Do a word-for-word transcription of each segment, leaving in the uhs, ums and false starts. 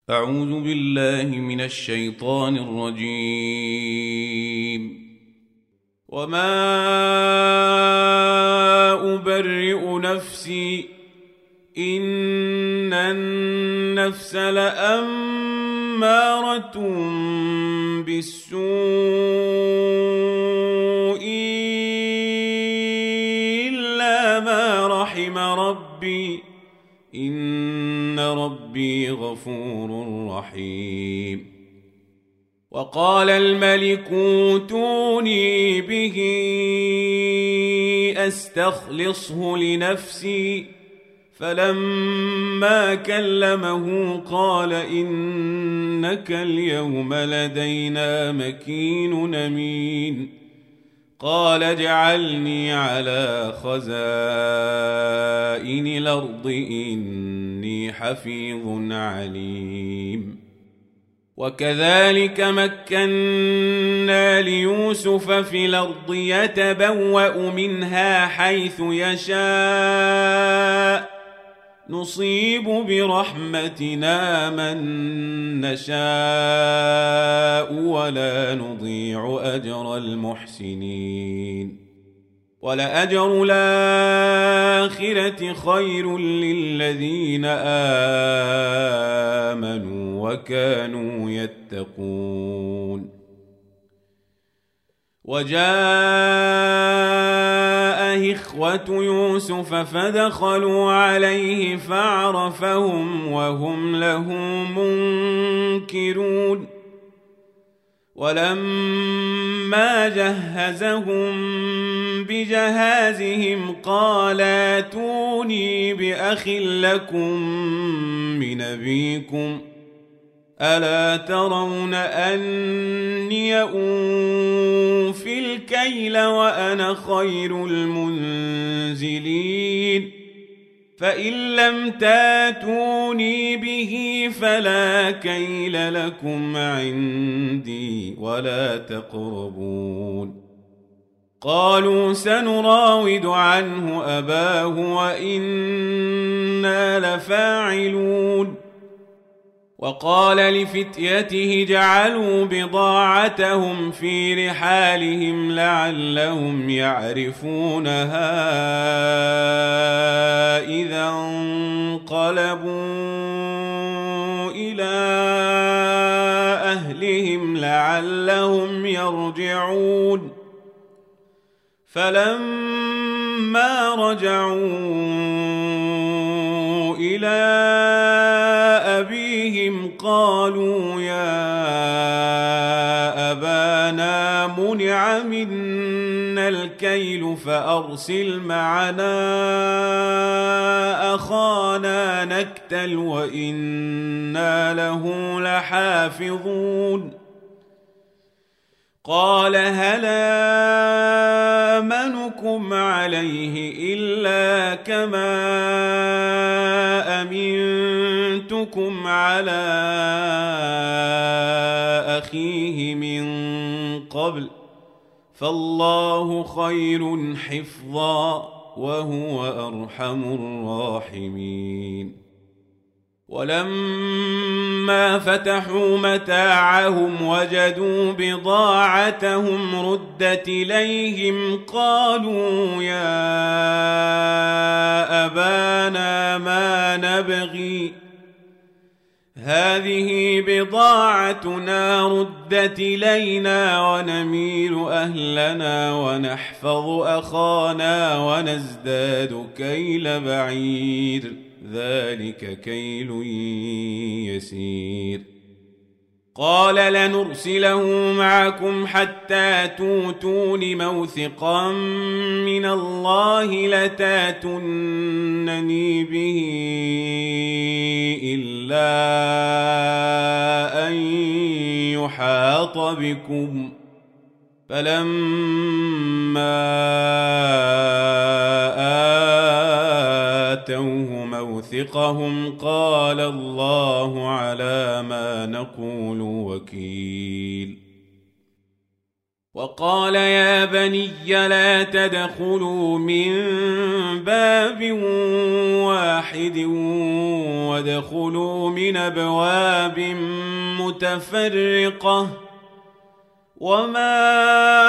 أعوذ بالله من الشيطان الرجيم. وما أبرئ نفسي إن النفس لأمارة بالسوء إلا ما رحم ربي إن ربي غفور رحيم. وقال الملك اوتوني به أستخلصه لنفسي فلما كلمه قال إنك اليوم لدينا مكين أمين. قال اجعلني على خزائن الأرض إني حفيظ عليم. وكذلك مكنا ليوسف في الأرض يتبوأ منها حيث يشاء نصيب برحمتنا من نشاء ولا نضيع أجر المحسنين. ولأجر الآخرة خير للذين آمنوا وكانوا يتقون. وجاء إخوة يوسف فدخلوا عليه فعرفهم وهم له منكرون. ولما جهزهم بجهازهم قال ائتوني بأخ لكم من أبيكم ألا ترون أني أوفي الكيل وأنا خير المنزلين. فإن لم تاتوني به فلا كيل لكم عندي ولا تقربون. قالوا سنراود عنه أباه وإنا لفاعلون. وقال لفتيته جعلوا بضاعتهم في رحالهم لعلهم يعرفونها إذا انقلبوا إلى أهلهم لعلهم يرجعون. فلما رجعوا إلى أبيهم قالوا يا أبانا منع منا الكيل فأرسل معنا أخانا نكتل وإنا له لحافظون. قال هل آمنكم عليه إلا كما أمنتكم على أخيه من قبل فالله خير حفظا وهو أرحم الراحمين. ولما فتحوا متاعهم وجدوا بضاعتهم ردت إليهم قالوا يا أبانا ما نبغي هذه بضاعتنا ردت إلينا ونميل أهلنا ونحفظ أخانا ونزداد كيل بعير ذلك كيل يسير. قال لنرسله معكم حتى توتون موثقا من الله لتاتونني به إلا أن يحاط بكم. فلما آتوه موثقهم قال الله على ما نقول وكيل. وقال يا بني لا تدخلوا من باب واحد وادخلوا من أبواب متفرقة وما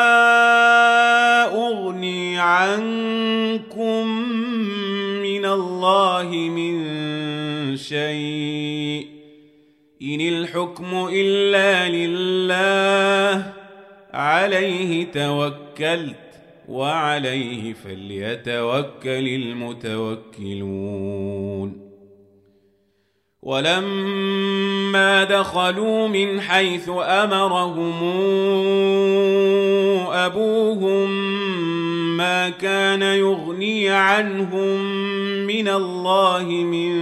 أغني عنكم من الله من شيء إن الحكم إلا لله عليه توكلت وعليه فليتوكل المتوكلون. ولما دخلوا من حيث أمرهم أبوهم ما كان يغني عنهم من الله من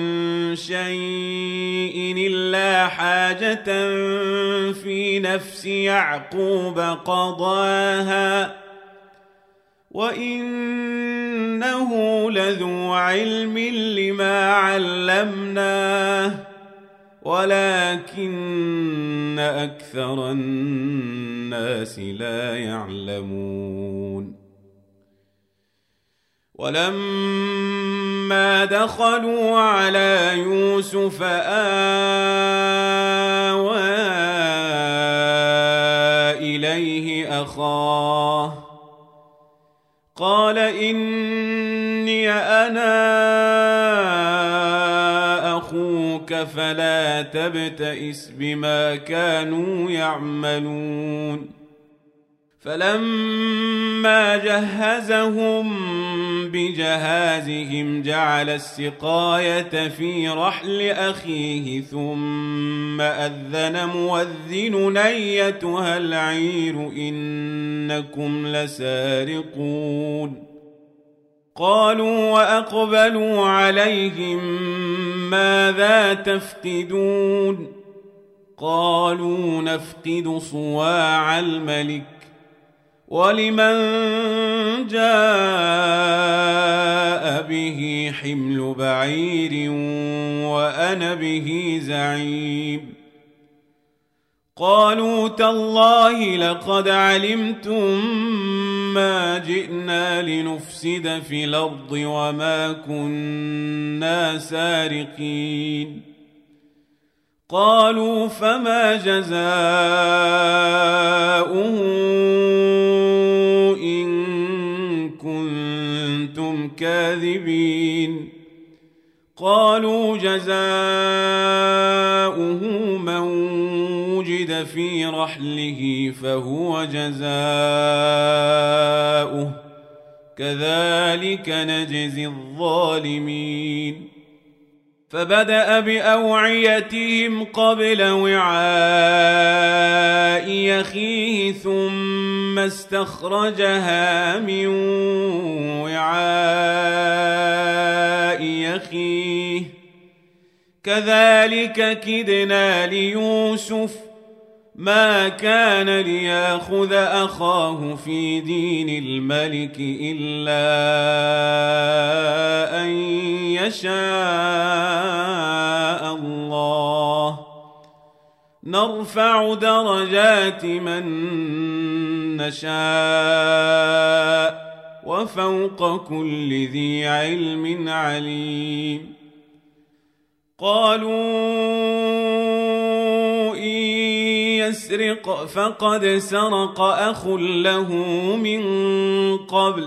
شيء إلا حاجة في نفس يعقوب قضاها وإنه لذو علم لما علمناه ولكن أكثر الناس لا يعلمون. ولما دخلوا على يوسف آوى إليه أخاه قال إني أنا أخوك فلا تبتئس بما كانوا يعملون. فلما جهزهم بجهازهم جعل السقاية في رحل أخيه ثم أذن مؤذن أيتها العير إنكم لسارقون. قالوا وأقبلوا عليهم ماذا تفقدون قالوا نفقد صواع الملك ولمن جاء به حمل بعير وأنا به زعيم. قالوا تالله لقد علمتم ما جئنا لنفسد في الأرض وما كنا سارقين. قالوا فما جزاؤه إن كنتم كاذبين. قالوا جزاؤه من وجد في رحله فهو جزاؤه كذلك نجزي الظالمين. فبدأ بأوعيتهم قبل وعاء أخيه ثم استخرجها من وعاء أخيه كذلك كدنا ليوسف ما كان ليأخذ أخاه في دين الملك إلا أن يشاء الله نرفع درجات من نشاء وفوق كل ذي علم عليم. قالوا إن يسرق فقد سرق أخ له من قبل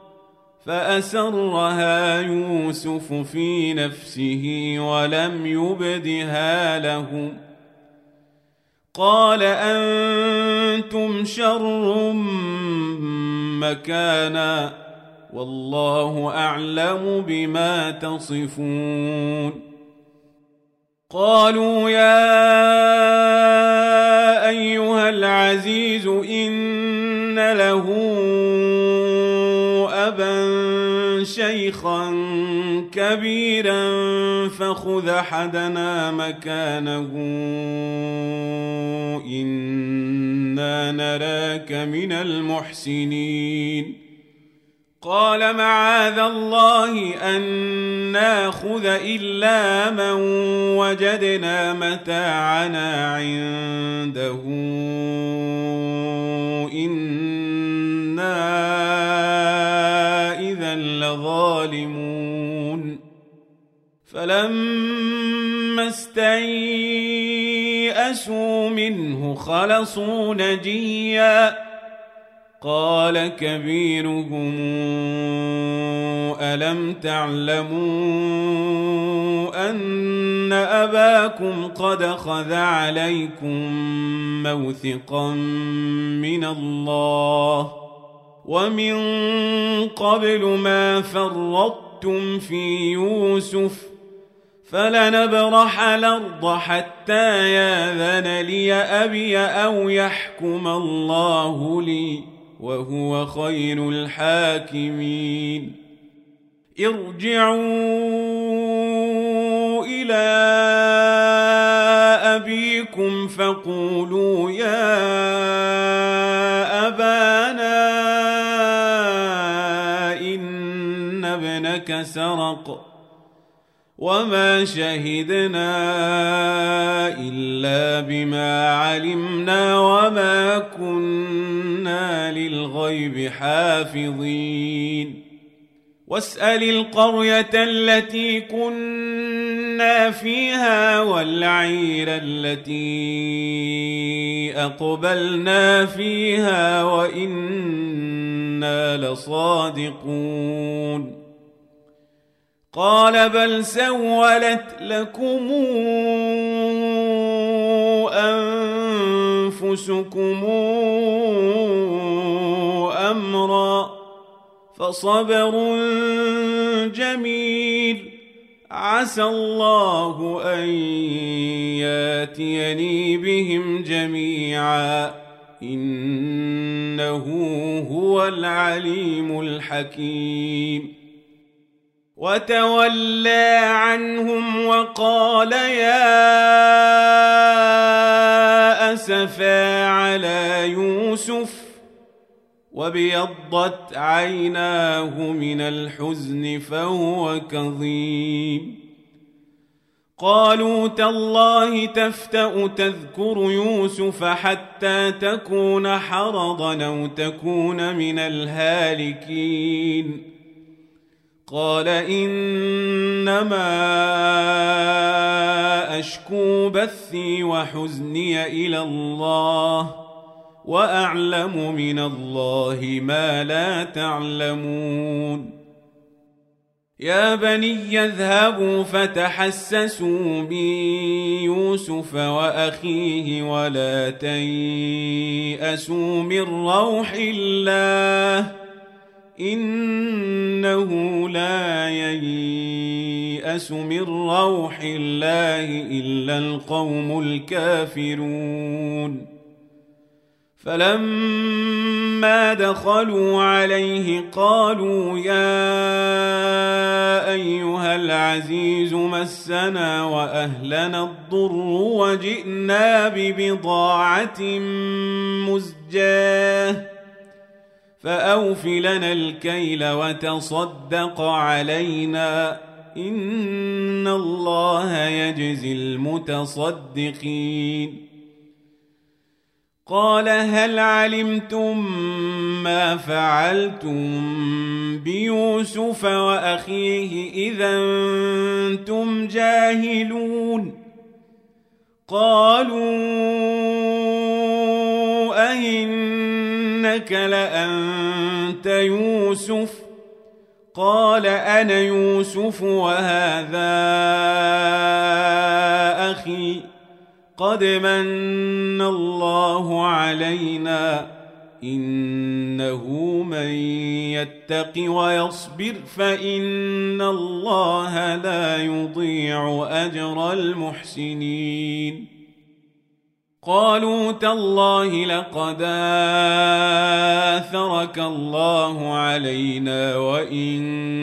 فأسرها يوسف في نفسه ولم يبدها لهم. قال أنتم شر مكانا والله أعلم بما تصفون. قالوا يا أيها العزيز إن له أبا شيخا كبيرا فخذ أحدنا مكانه إنا نراك من المحسنين. قال معاذ الله أن ناخذ إلا من وجدنا متاعنا عنده إنا إذا لظالمون فلما استيئسوا منه خلصوا نجيا قال كبيرهم ألم تعلموا أن أباكم قد خذ عليكم موثقا من الله ومن قبل ما فرطتم في يوسف فلنبرح الأرض حتى ياذن لي أبي أو يحكم الله لي وهو خير الحاكمين ارجعوا إلى أبيكم فقولوا يا أبانا إن ابنك سرق وما شهدنا إلا بما علمنا وما كنا للغيب حافظين واسأل القرية التي كنا فيها والعير التي أقبلنا فيها وإنا لصادقون قال بل سولت لكم أنفسكم أمرا فصبر جميل عسى الله أن ياتيني بهم جميعا إنه هو العليم الحكيم وتولى عنهم وقال يا أسفا على يوسف وابيضت عيناه من الحزن فهو كظيم قالوا تالله تفتأ تذكر يوسف حتى تكون حرضا أو تكون من الهالكين قال إنما أشكو بثي وحزني إلى الله وأعلم من الله ما لا تعلمون يا بني اذهبوا فتحسسوا من يوسف وأخيه ولا تيأسوا من روح الله إنه لا ييأس من روح الله إلا القوم الكافرون فلما دخلوا عليه قالوا يا أيها العزيز مسنا وأهلنا الضر وجئنا ببضاعة مزجاة فأوف لنا الكيل وتصدق علينا إن الله يجزي المتصدقين قال هل علمتم ما فعلتم بيوسف وأخيه إذا أنتم جاهلون قالوا أئنك لأنت يوسف قال أنا يوسف وهذا أخي قد من الله علينا إنه من يتق ويصبر فإن الله لا يضيع أجر المحسنين قالوا تالله لقد آثرك الله علينا وإن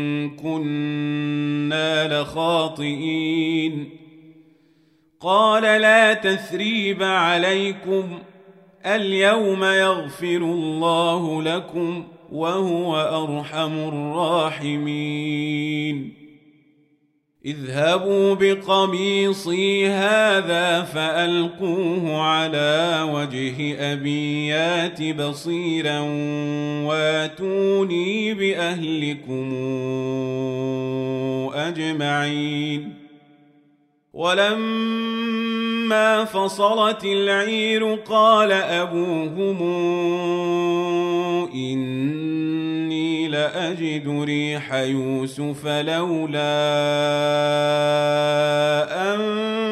كنا لخاطئين قال لا تثريب عليكم اليوم يغفر الله لكم وهو أرحم الراحمين اذهبوا بقميصي هذا فألقوه على وجه أبي يات بصيرا واتوني بأهلكم أجمعين ولما فصلت العير قال أبوهم إني لأجد ريح يوسف لولا أن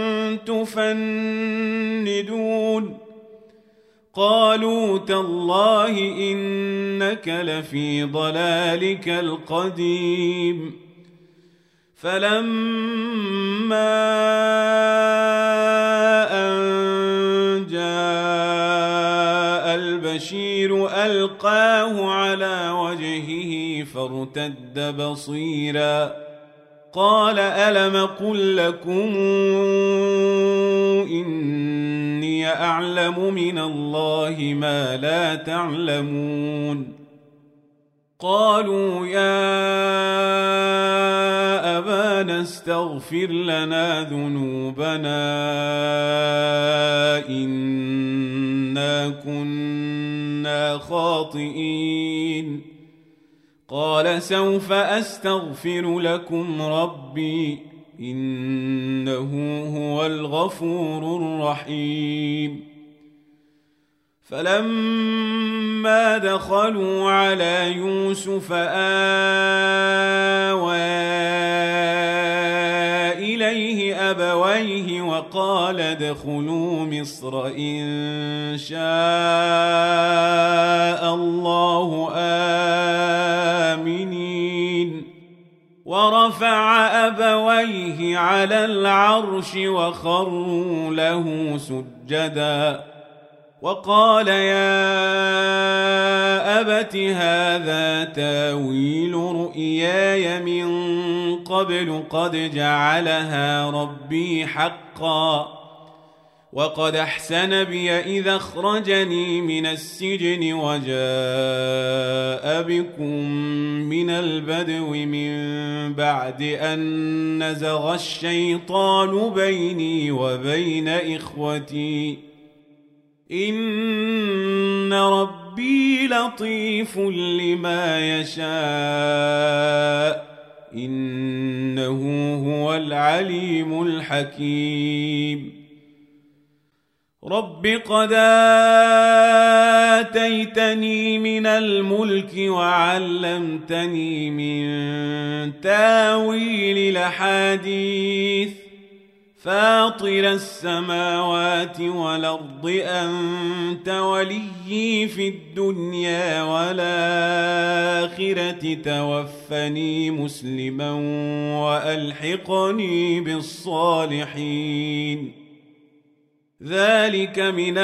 تفندون قالوا تالله إنك لفي ضلالك القديم فلما أن جاء البشير ألقاه على وجهه فارتد بصيرا قال ألم قل لكم إني أعلم من الله ما لا تعلمون قالوا يا أبانا استغفر لنا ذنوبنا إنا كنا خاطئين قال سوف أستغفر لكم ربي إنه هو الغفور الرحيم فلما دخلوا على يوسف آوى إليه أبويه وقال ادخلوا مصر إن شاء الله آمنين ورفع أبويه على العرش وخروا له سجداً وقال يا أبت هذا تاويل رؤياي من قبل قد جعلها ربي حقا وقد أحسن بي إذا أخرجني من السجن وجاء بكم من البدو من بعد أن نزغ الشيطان بيني وبين إخوتي إن ربي لطيف لما يشاء إنه هو العليم الحكيم رب قد آتيتني من الملك وعلمتني من تاويل الأحاديث فاطر السماوات والأرض أنت وليي في الدنيا والآخرة توفني مسلما وألحقني بالصالحين ذلك من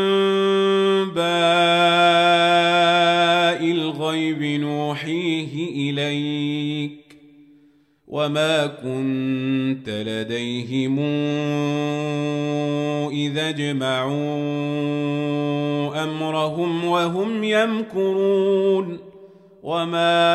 أنباء الغيب نوحيه إليك وما كنت لديهم إذا اجمعوا أمرهم وهم يمكرون وما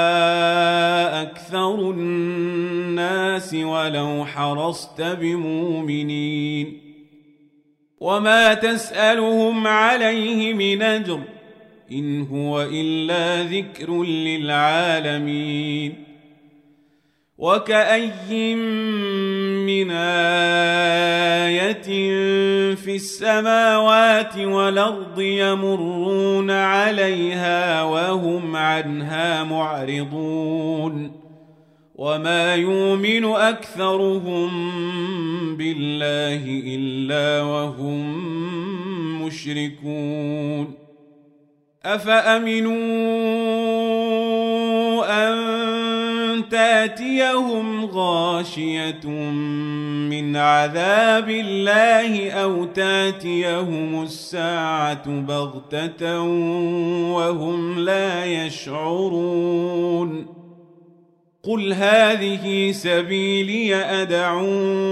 أكثر الناس ولو حرصت بمؤمنين وما تسألهم عليه من أجر إن هو إلا ذكر للعالمين وكأي من آية في السماوات والأرض يمرون عليها وهم عنها معرضون وما يؤمن أكثرهم بالله إلا وهم مشركون أفأمنوا أن تأتيهم غاشية من عذاب الله أو تأتيهم الساعة بغتة وهم لا يشعرون قل هذه سبيلي أدعو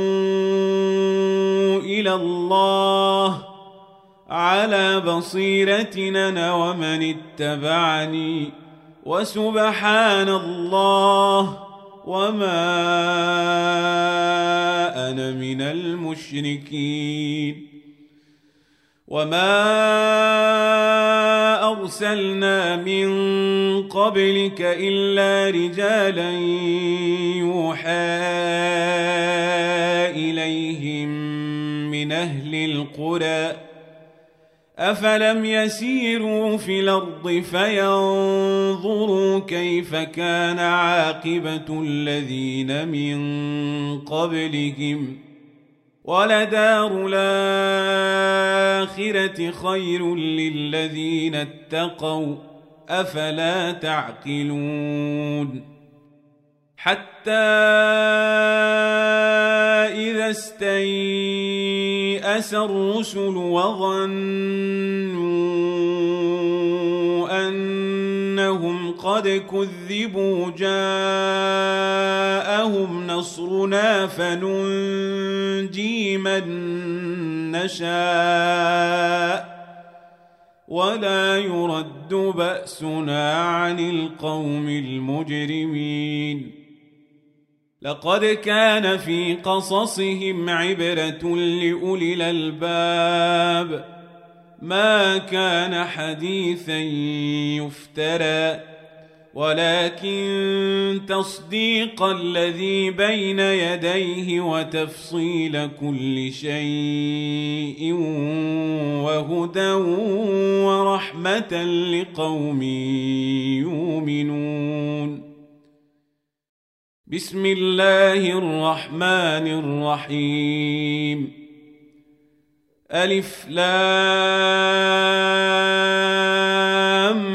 إلى الله على بصيرة أنا ومن اتبعني وسبحان الله وما أنا من المشركين. وما أرسلنا من قبلك إلا رجالا يوحى إليهم من أهل القرى أفلم يسيروا في الأرض فينظروا كيف كان عاقبة الذين من قبلهم ولدار الآخرة خير للذين اتقوا أفلا تعقلون. حتى إذا استيأس الرسل وظنوا أنهم قد كذبوا جاءهم نصرنا فننجي من نشاء ولا يرد بأسنا عن القوم المجرمين. لقد كان في قصصهم عبرة لأولي الألباب ما كان حديثا يفترى ولكن تصديق الذي بين يديه وتفصيل كل شيء وهدى ورحمة لقوم يؤمنون. بسم الله الرحمن الرحيم. ألف لام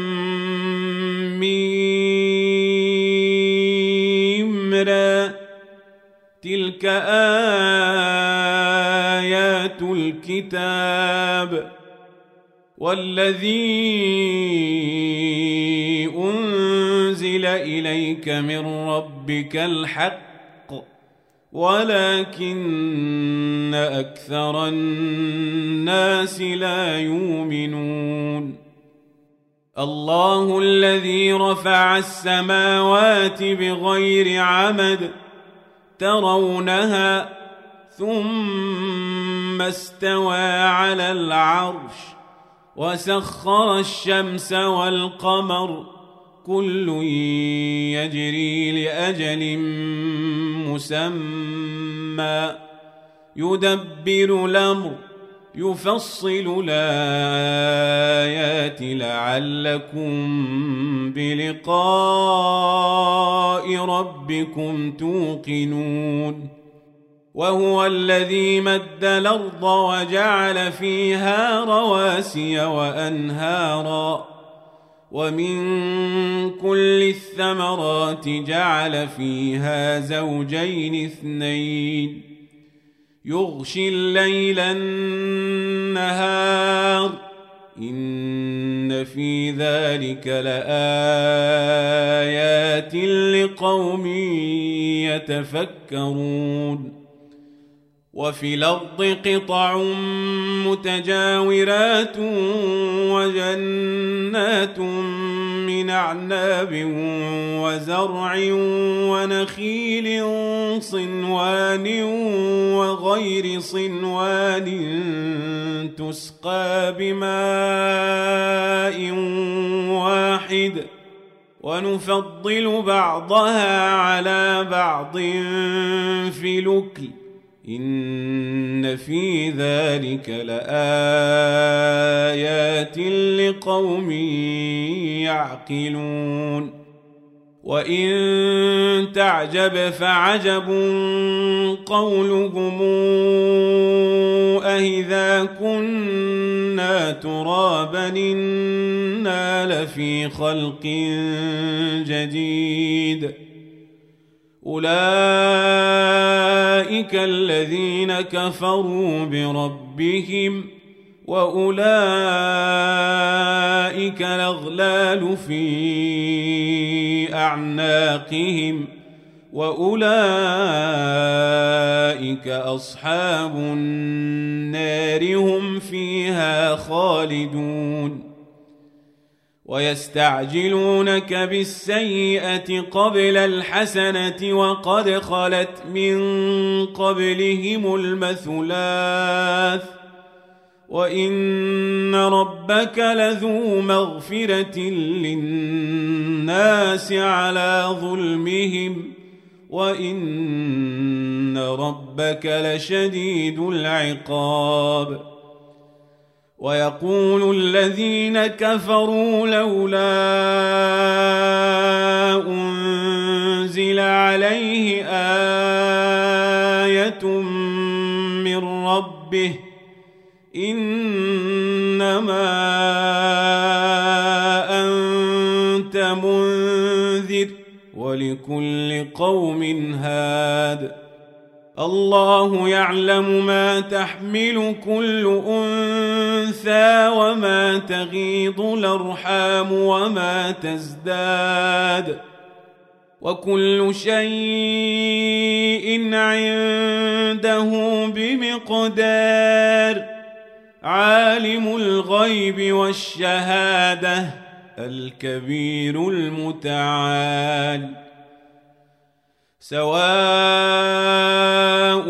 ميم را تلك آيات الكتاب والذي أنزل إليك من ربك الحق ولكن أكثر الناس لا يؤمنون. الله الذي رفع السماوات بغير عمد ترونها ثم استوى على العرش وسخر الشمس والقمر كل يجري لأجل مسمى يدبر الأمر يفصل الآيات لعلكم بلقاء ربكم توقنون. وهو الذي مد الأرض وجعل فيها رواسي وأنهارا ومن كل الثمرات جعل فيها زوجين اثنين يغشي الليل النهار إن في ذلك لآيات لقوم يتفكرون. وفي الأرض قطع متجاورات وجنات من أعناب وزرع ونخيل صنوان وغير صنوان تسقى بماء واحد ونفضل بعضها على بعض في الأكل إن في ذلك لآيات لقوم يعقلون. وإن تعجب فعجب قولهم أإذا كنا ترابا إنا لفي خلق جديد أولئك الذين كفروا بربهم وأولئك الأغلال في أعناقهم وأولئك أصحاب النار هم فيها خالدون. ويستعجلونك بالسيئة قبل الحسنة وقد خلت من قبلهم المثلات وإن ربك لذو مغفرة للناس على ظلمهم وإن ربك لشديد العقاب. ويقول الذين كفروا لولا أنزل عليه آية من ربه إنما أنت منذر ولكل قوم هاد الله يعلم ما تحمل كل أنثى وما تغيض الأرحام وما تزداد وكل شيء عنده بمقدار عالم الغيب والشهادة الكبير المتعال. سواء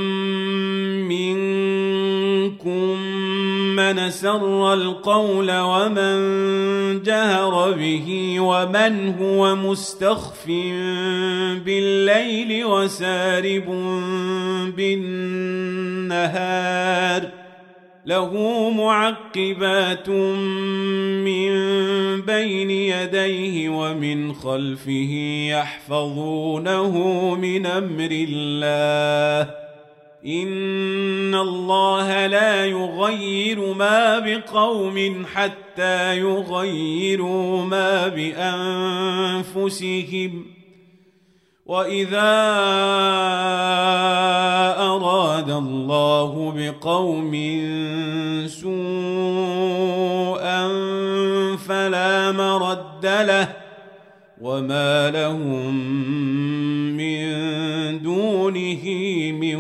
منكم من سر القول ومن جهر به ومن هو مستخف بالليل وسارب بالنهار له معقبات من بين يديه ومن خلفه يحفظونه من أمر الله إن الله لا يغير ما بقوم حتى يغيروا ما بأنفسهم وإذا أراد الله بقوم سوءا فلا مرد له وما لهم من دونه من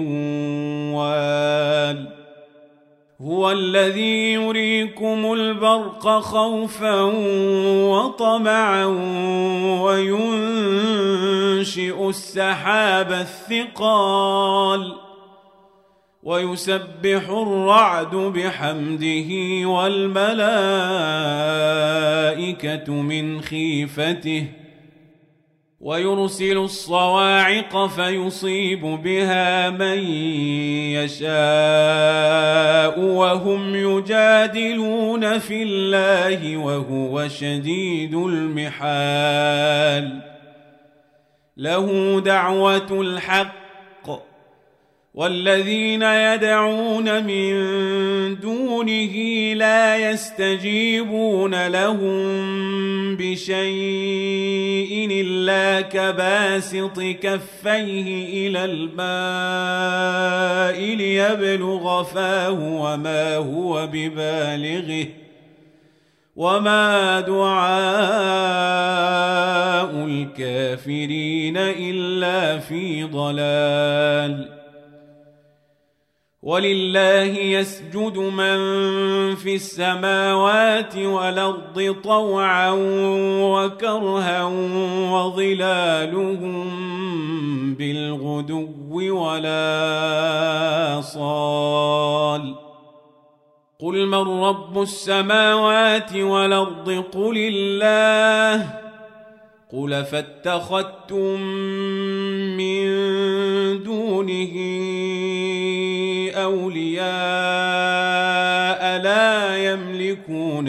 وال هو الذي يريكم البرق خوفا وطمعا وينشئ السحاب الثقال ويسبح الرعد بحمده والملائكة من خيفته ويرسل الصواعق فيصيب بها من يشاء وهم يجادلون في الله وهو شديد المحال له دعوة الحق والذين يدعون من دونه لا يستجيبون لهم بشيء إلا كباسط كفيه إلى الماء ليبلغ فاه وما هو ببالغه وما دعاء الكافرين إلا في ضلال ولله يسجد من في السماوات والأرض طوعا وكرها وظلالهم بالغدو ولا صال قل من رب السماوات والأرض قل الله قل فاتخذتم من دونه أولياء لا يملكون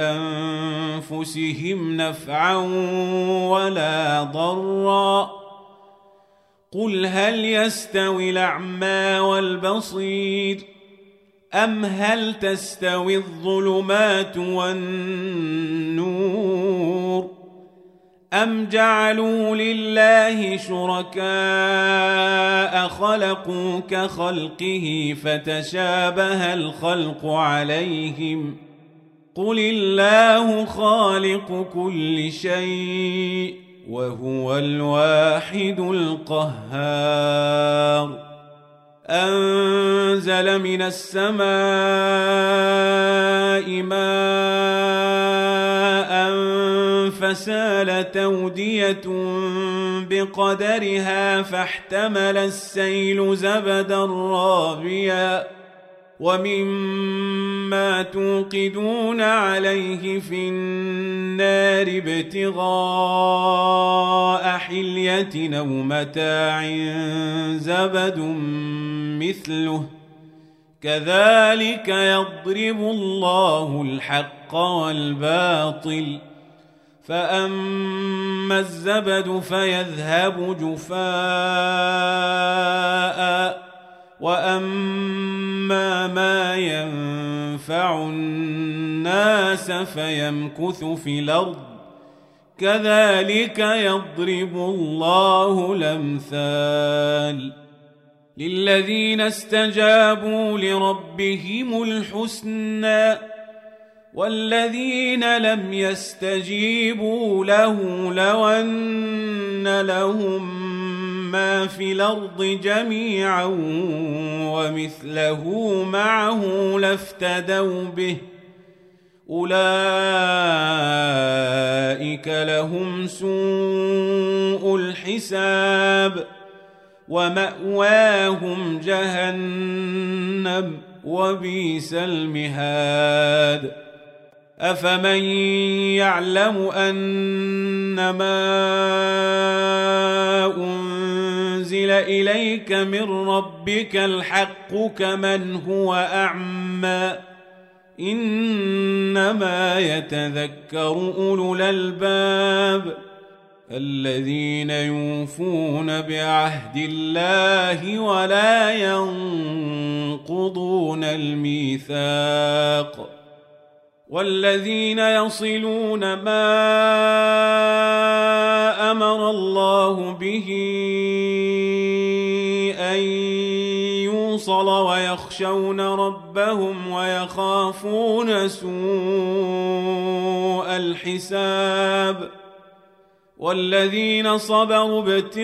لأنفسهم نفعا ولا ضرا قل هل يستوي الأعمى والبصير أم هل تستوي الظلمات والنور أم جعلوا لله شركاء خلقوا كخلقه فتشابه الخلق عليهم قل الله خالق كل شيء وهو الواحد القهار أنزل من السماء ماء فسال تودية بقدرها فاحتمل السيل زبدا رابيا ومما توقدون عليه في النار ابتغاء حلية أو متاع زبد مثله كذلك يضرب الله الحق والباطل فأما الزبد فيذهب جفاء وأما ما ينفع الناس فيمكث في الأرض كذلك يضرب الله الأمثال للذين استجابوا لربهم الحسنى والذين لم يستجيبوا له لو أن لهم ما في الأرض جميعا ومثله معه لافتدوا به أولئك لهم سوء الحساب ومأواهم جهنم وبئس المهاد أفمن يعلم أنما أنزل إليك من ربك الحق كمن هو أعمى إنما يتذكر أولو الألباب الذين يوفون بعهد الله ولا ينقضون الميثاق والذين يصلون ما أمر الله به أن يوصل ويخشون ربهم ويخافون سوء الحساب والذين صبروا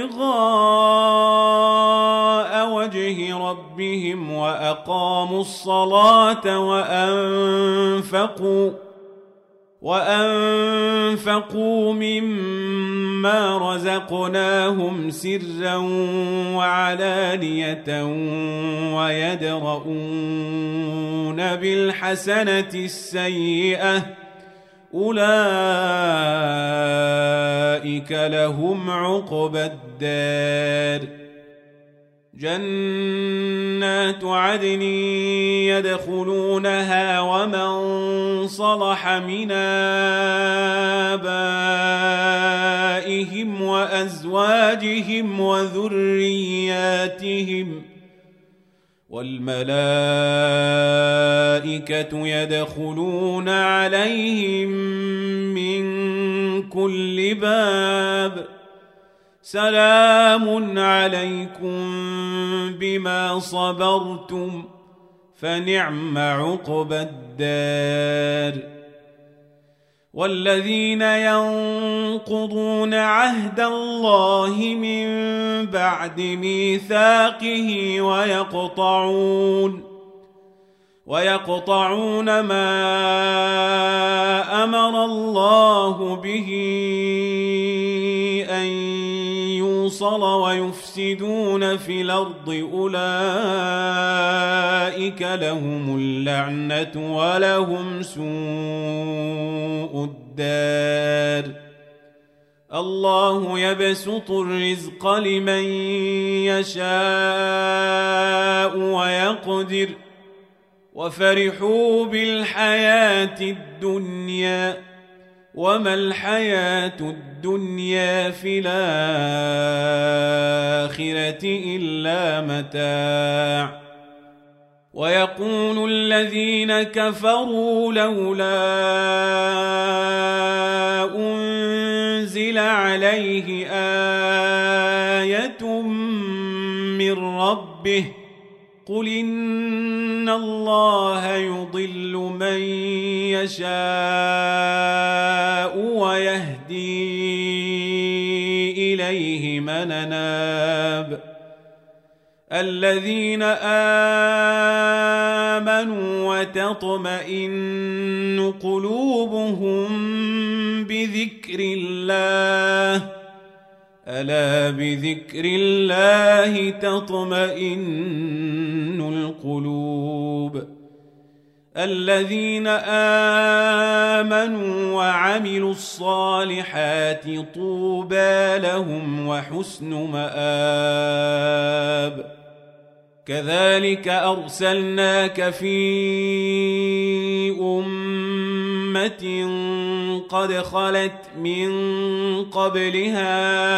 ابتغاء وجه ربهم وأقاموا الصلاة وأنفقوا وأنفقوا مما رزقناهم سرا وعلانية ويدرؤون بالحسنة السيئة أولئك لهم عقبى الدار جنات عدن يدخلونها ومن صلح من آبائهم وأزواجهم وذرياتهم والملائكة يدخلون عليهم من كل باب سلام عليكم بما صبرتم فنعم عقبى الدار والذين ينقضون عهد الله من بعد ميثاقه ويقطعون ويقطعون ما أمر الله به أن يوصل ويفسدون في الأرض أولئك لهم اللعنة ولهم سوء الدار الله يبسط الرزق لمن يشاء ويقدر وفرحوا بالحياة الدنيا وما الحياة الدنيا في الآخرة إلا متاع ويقول الذين كفروا لولا أنزل عليه آية من ربه قل إن الله يضل من يشاء ويهدي إليه من أناب الذين آمنوا وتطمئن قلوبهم بذكر الله ألا بذكر الله تطمئن القلوب الذين آمنوا وعملوا الصالحات طوبى لهم وحسن مآب كذلك أرسلناك في أمة قد خلت من قبلها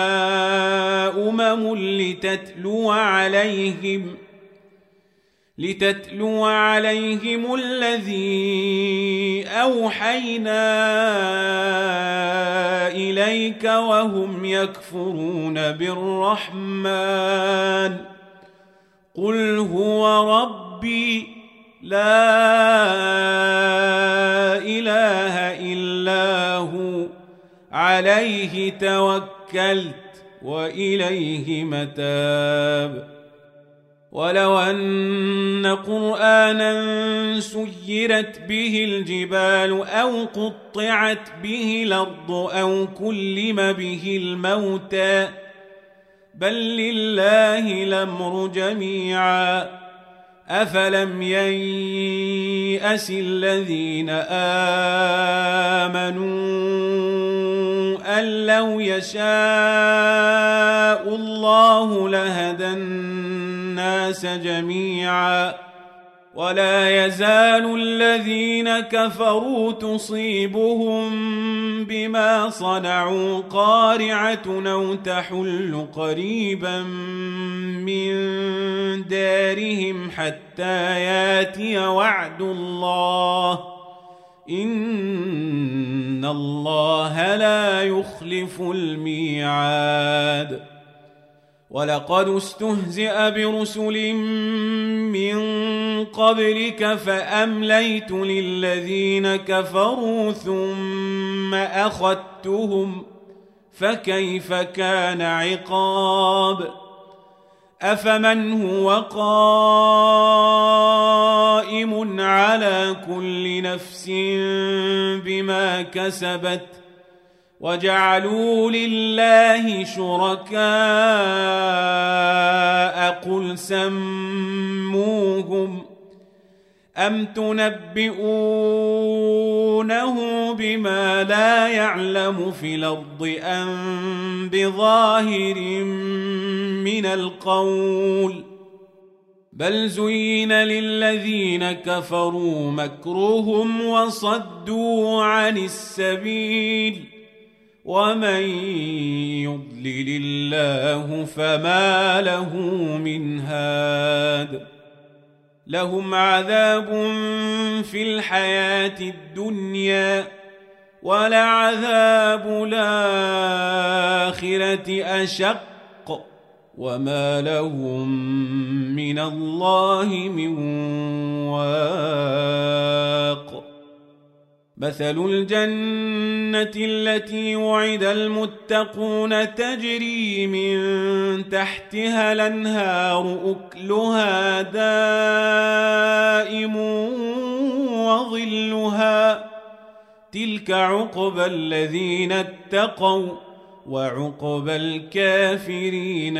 أمم لتتلو عليهم لتتلو عليهم الذي أوحينا إليك وهم يكفرون بالرحمن قل هو ربي لا إله إلا هو عليه توكلت وإليه متاب ولو أن قرآنا سيرت به الجبال أو قطعت به الأرض أو كلم به الموتى بل لله الأمر جميعا أفلم ييأس الذين آمنوا أن لو يشاء الله لهدى الناس جميعا ولا يزال الذين كفروا تصيبهم بما صنعوا قارعة أو تحل قريبا من دارهم حتى ياتي وعد الله إن الله لا يخلف الميعاد ولقد استهزئ برسل من قبلك فأمليت للذين كفروا ثم أخذتهم فكيف كان عقاب أفمن هو قائم على كل نفس بما كسبت وجعلوا لله شركاء قل سموهم أم تنبئونه بما لا يعلم في الأرض أم بظاهر من القول بل زين للذين كفروا مكرهم وصدوا عن السبيل ومن يضلل الله فما له من هاد لهم عذاب في الحياة الدنيا ولعذاب الآخرة أشق وما لهم من الله من واق مثل الجنة التي وعد المتقون تجري من تحتها الأنهار أكلها دائم وظلها تلك عقبى الذين اتقوا وعقبى الكافرين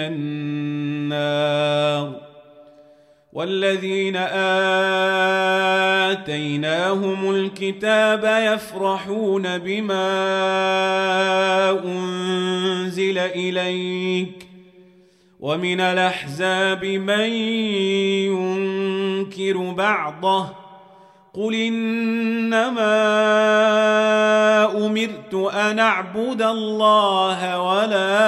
النار والذين آتيناهم الكتاب يفرحون بما أنزل إليك ومن الأحزاب من ينكر بعضه قل إنما أمرت أن أعبد الله ولا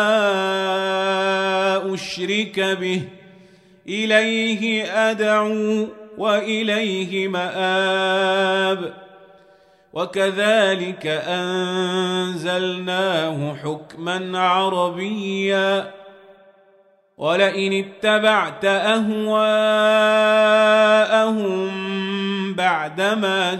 أشرك به إليه أدعو وإليه مآب وكذلك أنزلناه حكما عربيا ولئن اتبعت أهواءهم بعدما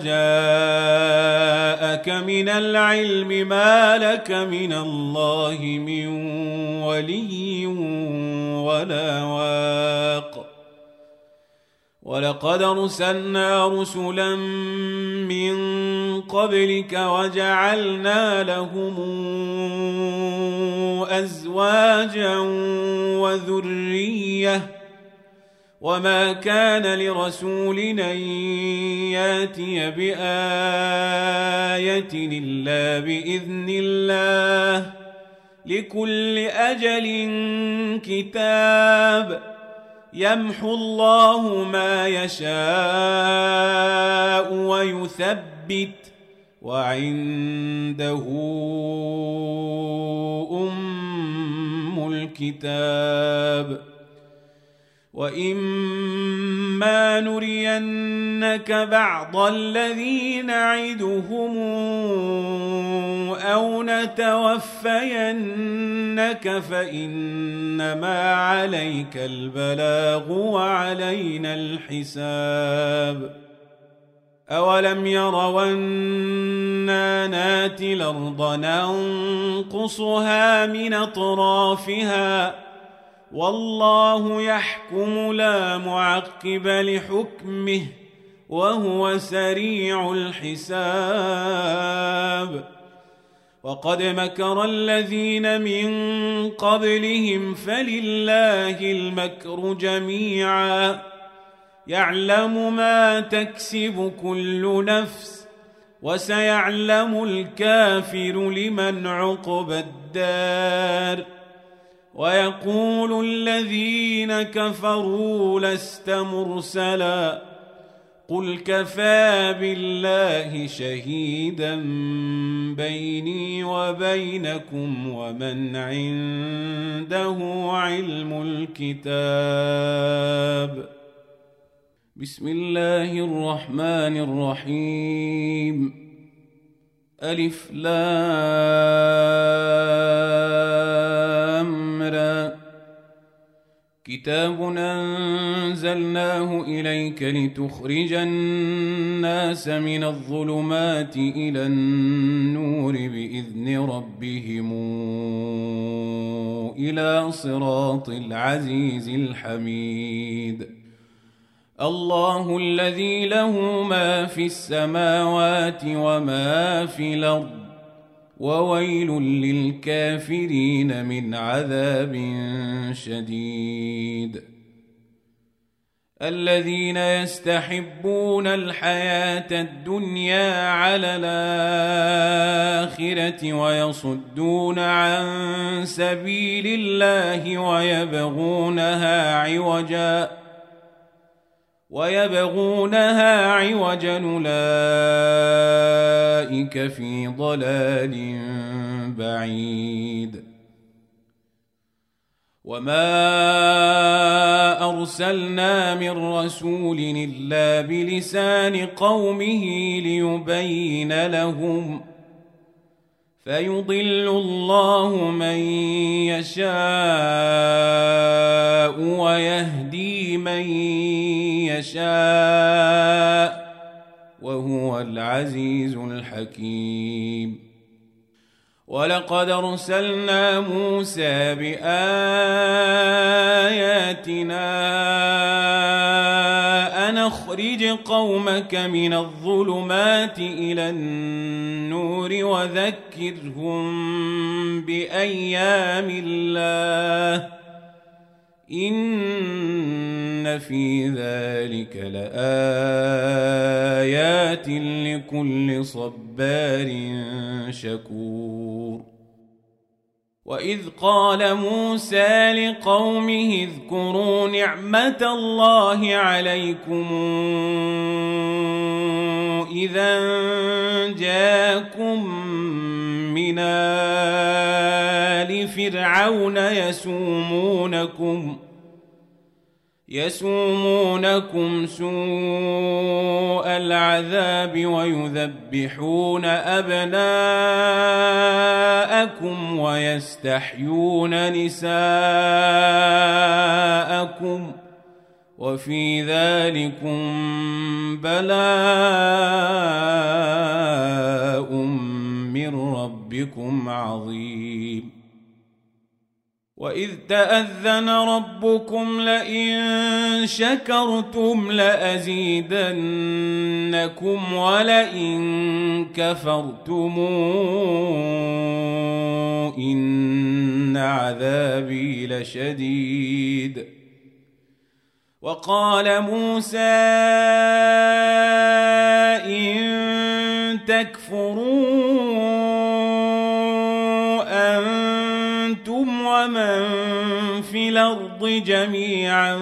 جاءك من العلم ما لك من الله من ولي ولا واق ولقد أرسلنا رسلا من قبلك وجعلنا لهم أزواجا وذرية وما كان لرسول أن ياتي بآية إلا بإذن الله لكل أجل كتاب يمحو الله ما يشاء ويثبت وعنده أم الكتاب وإما نرينك بعض الذي نعدهم أو نتوفينك فإنما عليك البلاغ وعلينا الحساب أولم يروا أنا ناتي الأرض ننقصها من أطرافها والله يحكم لا معقب لحكمه وهو سريع الحساب وقد مكر الذين من قبلهم فلله المكر جميعا يعلم ما تكسب كل نفس وسيعلم الكافر لمن عقبى الدار ويقول الذين كفروا لست مرسلا قل كفى بالله شهيدا بيني وبينكم ومن عنده علم الكتاب بسم الله الرحمن الرحيم ألف لام را كتاب أنزلناه إليك لتخرج الناس من الظلمات إلى النور بإذن ربهم إلى صراط العزيز الحميد الله الذي له ما في السماوات وما في الأرض وويل للكافرين من عذاب شديد الذين يستحبون الحياة الدنيا على الآخرة ويصدون عن سبيل الله ويبغونها عوجا ويبغونها عوجا أولئك في ضلال بعيد وما أرسلنا من رسول إلا بلسان قومه ليبين لهم فيضل الله من يشاء ويهدي من يشاء وهو العزيز الحكيم ولقد أرسلنا موسى بآياتنا أن أخرج قومك من الظلمات إلى النور وذكرهم بأيام الله إن في ذلك لآيات لكل صبار شكور وإذ قال موسى لقومه اذكروا نعمة الله عليكم إذا جاءكم من آل فرعون يسومونكم يسومونكم سوء العذاب ويذبحون أبناءكم ويستحيون نساءكم وفي ذلكم بلاء من ربكم عظيم وإذ تأذن ربكم لئن شكرتم لأزيدنكم ولئن كفرتم إن عذابي لشديد. وقال موسى إن تكفروا أنتم ومن في الأرض جميعا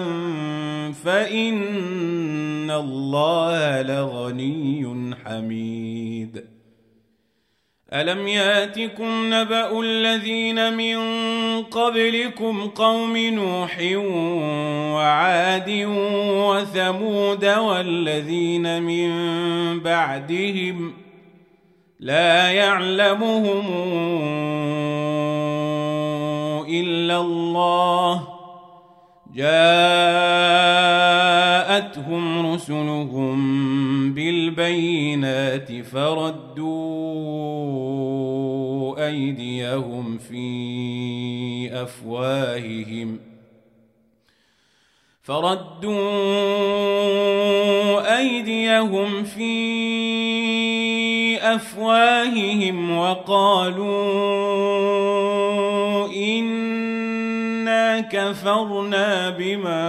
فإن الله لغني حميد. ألم ياتكم نبأ الذين من قبلكم قوم نوح وعاد وثمود والذين من بعدهم لا يعلمهم إلا الله جاءتهم رسلهم بالبينات فردوا أيديهم في أفواههم فردوا أيديهم في أفواههم وقالوا إنا كفرنا بما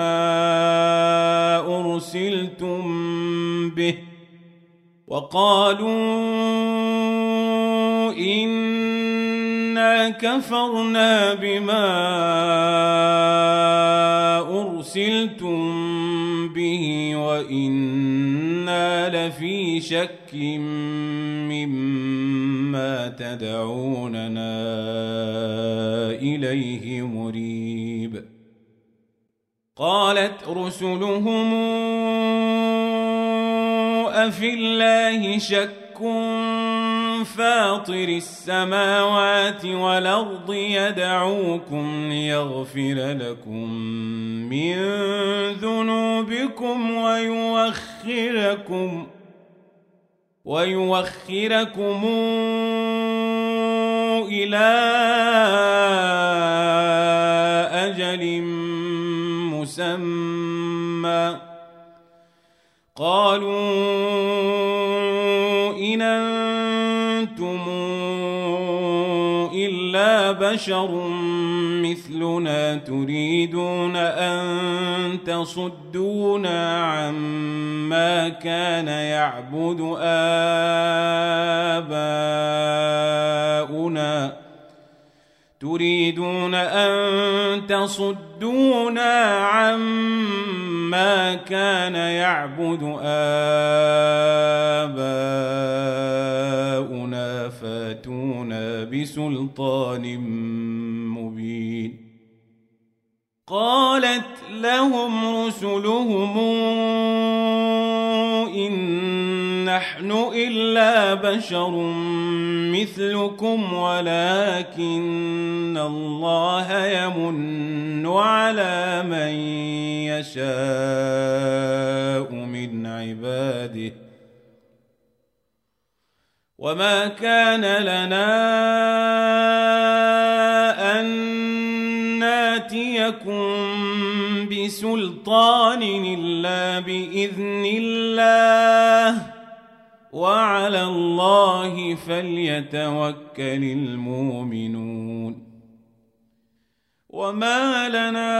أرسلتم به وقالوا إنا كفرنا بما أرسلتم به وإنا لفي شك مما تدعوننا إليه مريب. قالت رسلهم أفي الله شك فاطر السماوات والأرض يدعوكم ليغفر لكم من ذنوبكم ويوخركم ويوخركم إلى أجل مسمى. قالوا إن أنتم إلا بشر مثلنا تريدون أن تصدونا عما كان يعبد آباؤنا تريدون أن تصدونا عما كان يعبد آباؤنا فاتونا بسلطان مبين. قالت لهم رسلهم إن نحن إلا بشر مثلكم ولكن الله يمن على من يشاء من عباده وما كان لنا أن ناتيكم بسلطان إلا بإذن الله وعلى الله فليتوكل المؤمنون. وما لنا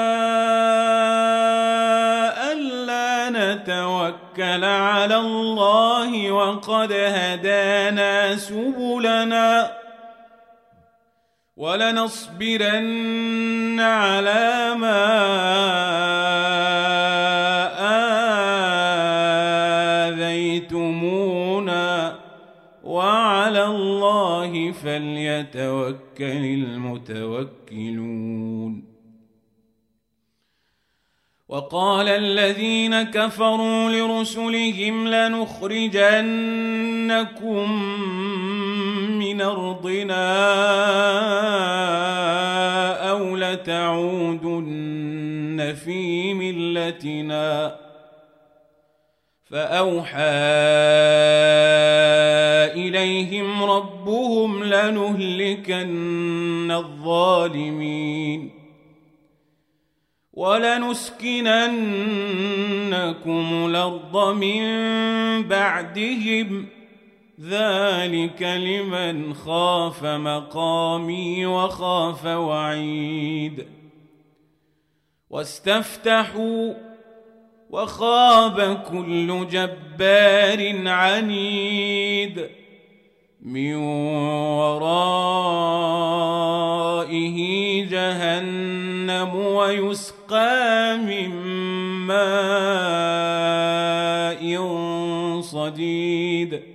ألا نتوكل على الله وقد هدانا سبلنا ولنصبرن على ما آذيتمونا وعلى الله فليتوكل المتوكلون. وقال الذين كفروا لرسلهم لنخرجنكم من أرضنا أو لتعودن في ملتنا فأوحى إليهم ربهم لنهلكن الظالمين ولنسكننكم الأرض من بعدهم ذلك لمن خاف مقامي وخاف وعيد واستفتحوا وخاب كل جبار عنيد من ورائه جهنم ويسقى من ماء صديد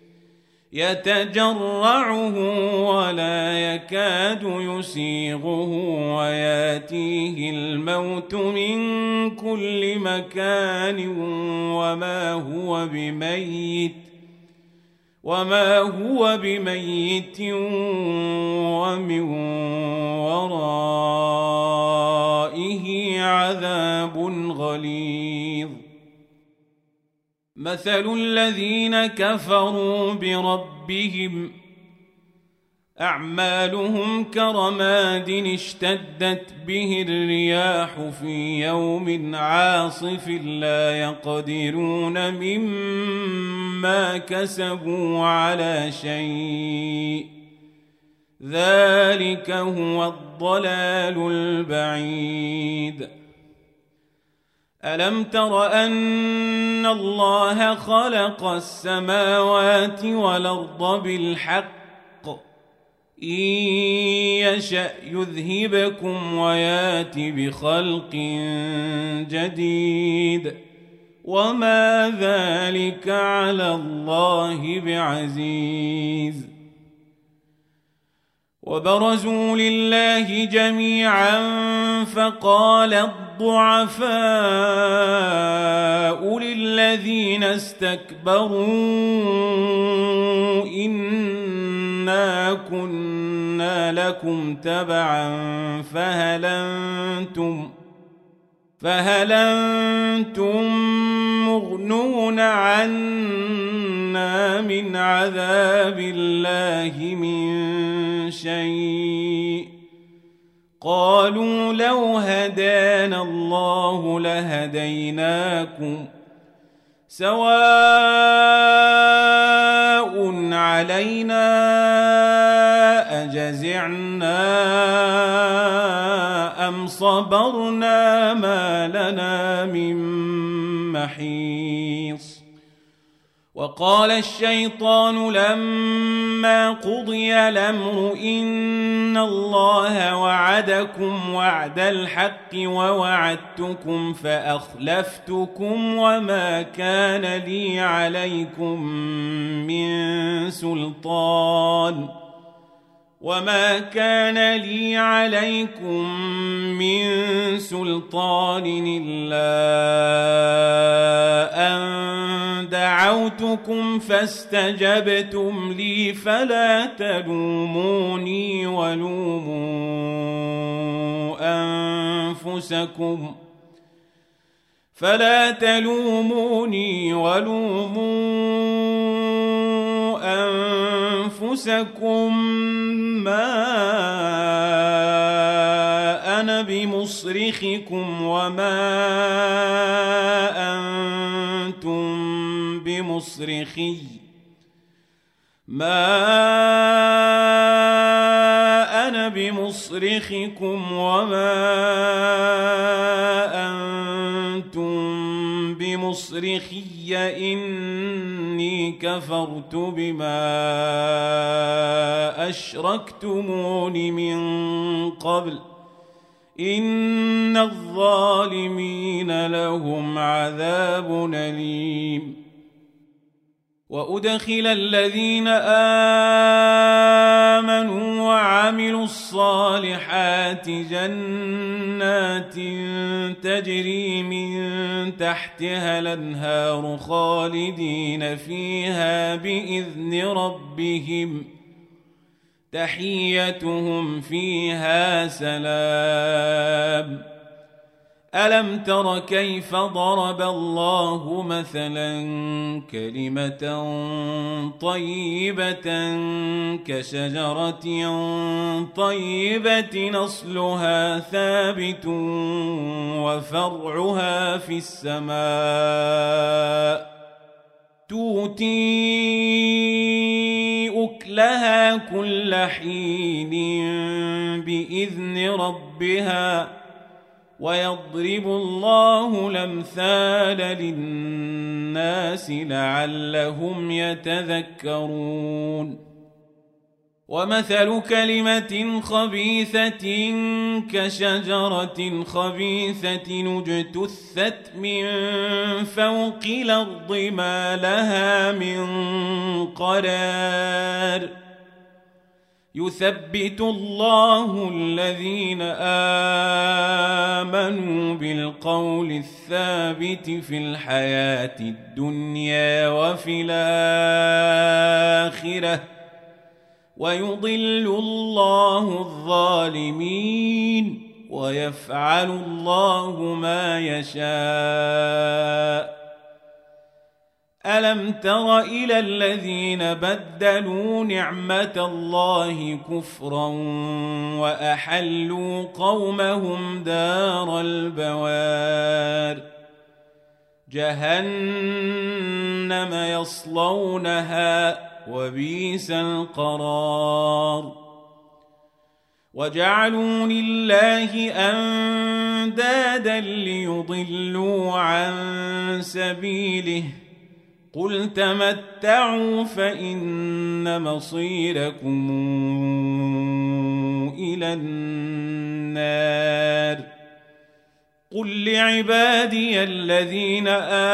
يتجرعه ولا يكاد يسيغه وياتيه الموت من كل مكان وما هو بميت وما هو بميت ومن ورائه عذاب غليظ مثل الذين كفروا بربهم أعمالهم كرماد اشتدت به الرياح في يوم عاصف لا يقدرون مما كسبوا على شيء ذلك هو الضلال البعيد ألم تر أن الله خلق السماوات والأرض بالحق إن يشأ يذهبكم ويات بخلق جديد وما ذلك على الله بعزيز وبرزوا لله جميعا فقال الضعفاء للذين استكبروا إنا كنا لكم تبعا فهل أنتم فهل أنتم مغنون عنا من عذاب الله من شيء قالوا لو هدانا الله لهديناكم سواء علينا أجزعنا أم صبرنا ما لنا من محيص وقال الشيطان لما قضي الأمر إن الله وعدكم وعد الحق ووعدتكم فأخلفتكم وما كان لي عليكم من سلطان وما كان لي عليكم من سلطان إلا أن دعوتكم فاستجبتم لي فلا تلوموني ولوموا أنفسكم فلا تلوموني ولوموا أنفسكم ما أنا بمصرخكم وما أنتم بمصرخي ما أنا بمصرخكم وما أنتم بمصرخي إني كفرت بما أشركتمون من قبل إن الظالمين لهم عذاب أليم وأدخل الذين آمنوا وعملوا الصالحات جنات تجري من تحتها الأنهار خالدين فيها بإذن ربهم تحيتهم فيها سلام ألم تر كيف ضرب الله مثلا كلمة طيبة كشجرة طيبة أصلها ثابت وفرعها في السماء تؤتي أكلها كل حين بإذن ربها ويضرب الله الأمثال للناس لعلهم يتذكرون ومثل كلمة خبيثة كشجرة خبيثة اجتثت من فوق الأرض ما لها من قرار يثبت الله الذين آمنوا بالقول الثابت في الحياة الدنيا وفي الآخرة ويضل الله الظالمين ويفعل الله ما يشاء ألم تر إلى الذين بدلوا نعمة الله كفرا وأحلوا قومهم دار البوار جهنم يصلونها وبئس القرار وجعلوا لله أندادا ليضلوا عن سبيله قل تمتعوا فإن مصيركم إلى النار قل لعبادي الذين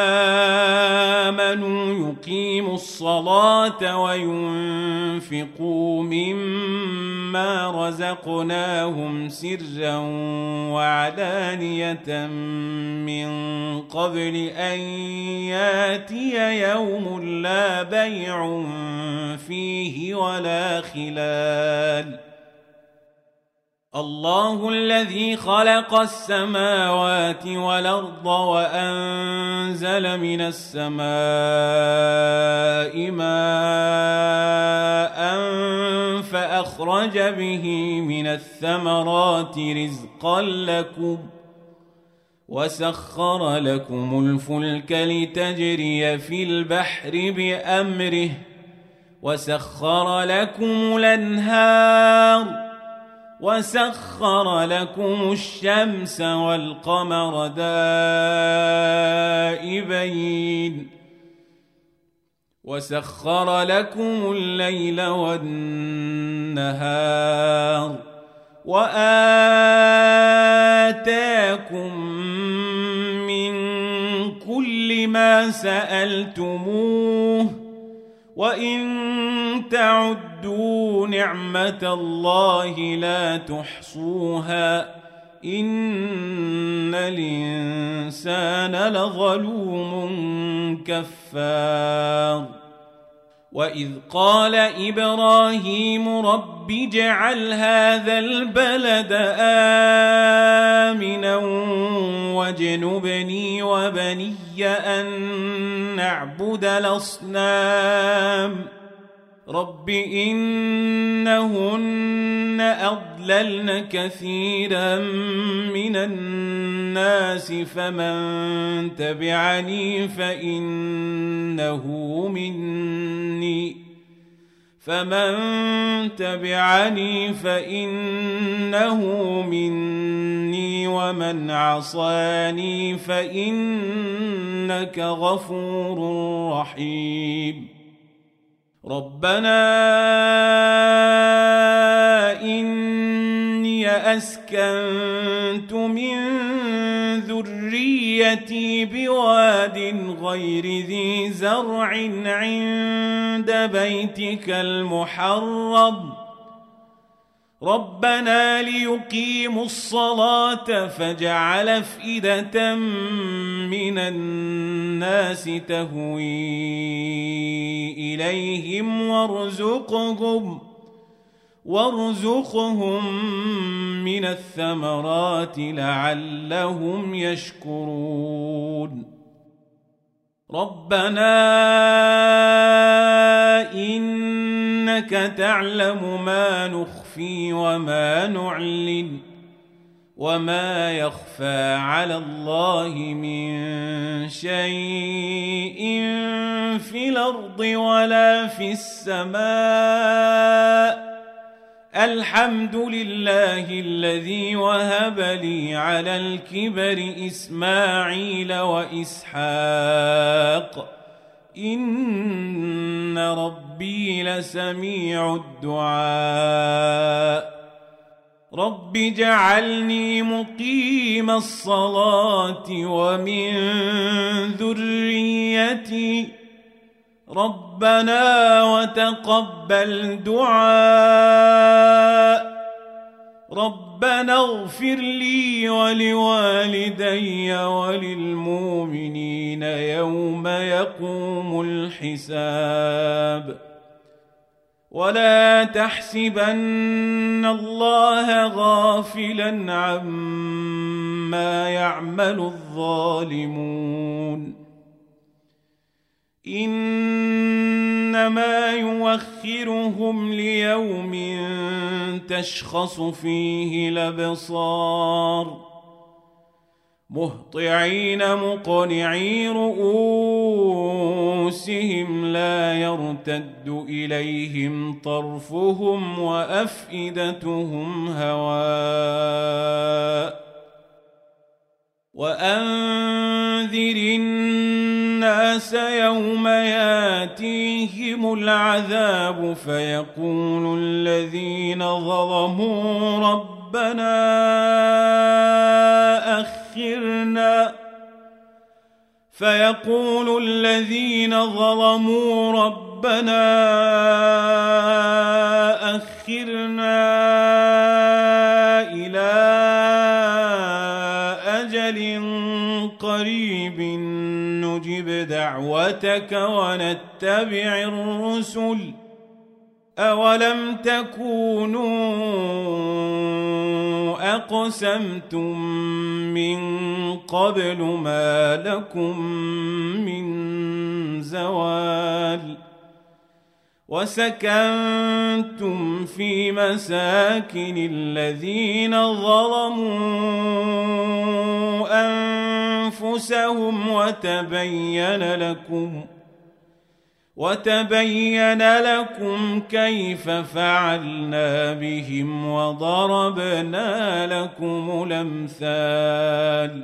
آمنوا يقيموا الصلاة وينفقوا مما رزقناهم سرا وعلانية من قبل أن ياتي يوم لا بيع فيه ولا خلال الله الذي خلق السماوات والأرض وأنزل من السماء ماء فأخرج به من الثمرات رزقا لكم وسخر لكم الفلك لتجري في البحر بأمره وسخر لكم الأنهار وسخر لكم الشمس والقمر دائبين وسخر لكم الليل والنهار وآتاكم من كل ما سألتموه وإن تعدوا نعمة الله لا تحصوها إن الإنسان لظلوم كفار وإذ قال إبراهيم رب اجعل هذا البلد آمنا واجنبني وبني أن نعبد الأصنام رب إنهن أضللن كثيرا من الناس فمن تبعني فإنه مني فمن تبعني فإنه مني ومن عصاني فإنك غفور رحيم ربنا إني أسكنت من ذريتي بواد غير ذي زرع عند بيتك المحرم ربنا ليقيموا الصلاة فاجعل أفئدة من الناس تهوي إليهم وارزقهم وارزقهم من الثمرات لعلهم يشكرون ربنا إنك تعلم ما نخفي وما نعلن وما يخفى على الله من شيء في الأرض ولا في السماء الحمد لله الذي وهب لي على الكبر إسماعيل وإسحاق إن ربي لسميع الدعاء رب اجعلني مقيم الصلاة ومن ذريتي ربنا وتقبل دعاء ربنا اغفر لي ولوالدي وللمؤمنين يوم يقوم الحساب ولا تحسبن الله غافلا عما يعمل الظالمون إنما يوخرهم ليوم تشخص فيه الأبصار مهطعين مقنعي رؤوسهم لا يرتد إليهم طرفهم وأفئدتهم هواء وأنذر الناس يوم ياتيهم العذاب فيقول الذين ظلموا ربنا أخرنا فيقول الذين ظلموا ربنا أخرنا إلى أجل قريب نجب دعوتك ونتبع الرسل أولم تكونوا أقسمتم من قبل ما لكم من زوال وسكنتم في مساكن الذين ظلموا أنفسهم وتبين لكم وتبين لكم كيف فعلنا بهم وضربنا لكم الأمثال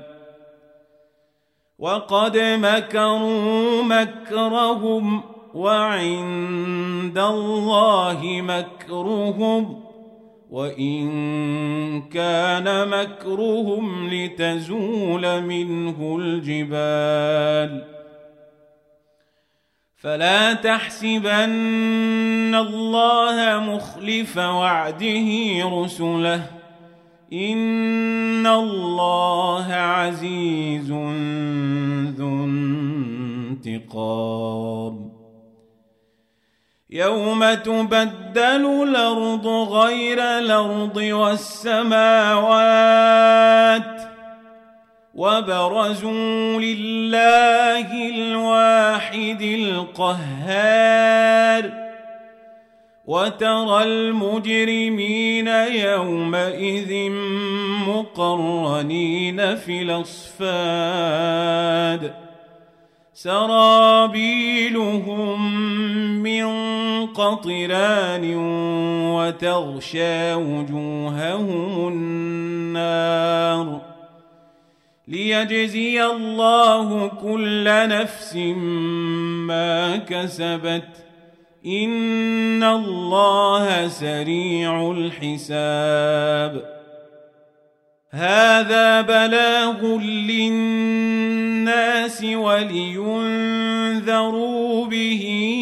وقد مكروا مكرهم وعند الله مكرهم وإن كان مكرهم لتزول منه الجبال فلا تحسبن الله مخلف وعده رسله إن الله عزيز ذو انتقام يوم تبدل الأرض غير الأرض والسماوات وبرزوا لله الواحد القهار وترى المجرمين يومئذ مقرنين في الأصفاد سرابيلهم من قطران وتغشى وجوههم النار ليجزي الله كل نفس ما كسبت إن الله سريع الحساب هذا بلاغ للناس ولينذروا به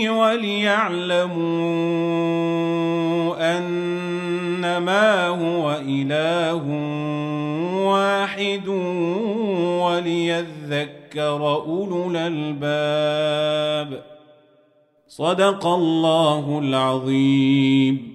وليعلموا أنما هو إله واحد وليذكر أولو الألباب صدق الله العظيم.